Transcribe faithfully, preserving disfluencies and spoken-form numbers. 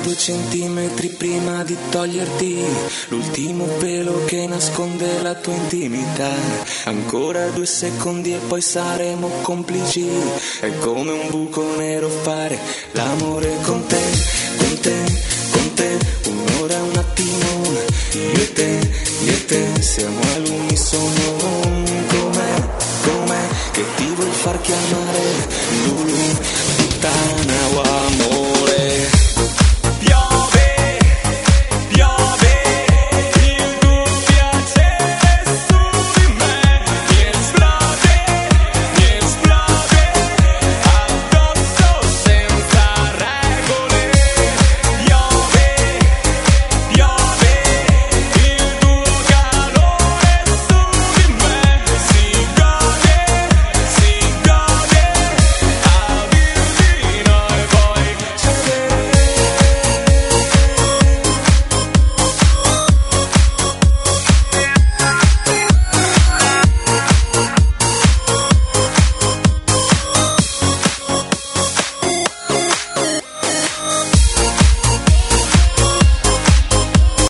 due centimetri prima di toglierti l'ultimo pelo che nasconde la tua intimità. Ancora due secondi e poi saremo complici. È come un buco nero fare l'amore con te, con te, con te. Un'ora, un attimo, io e te, io e te siamo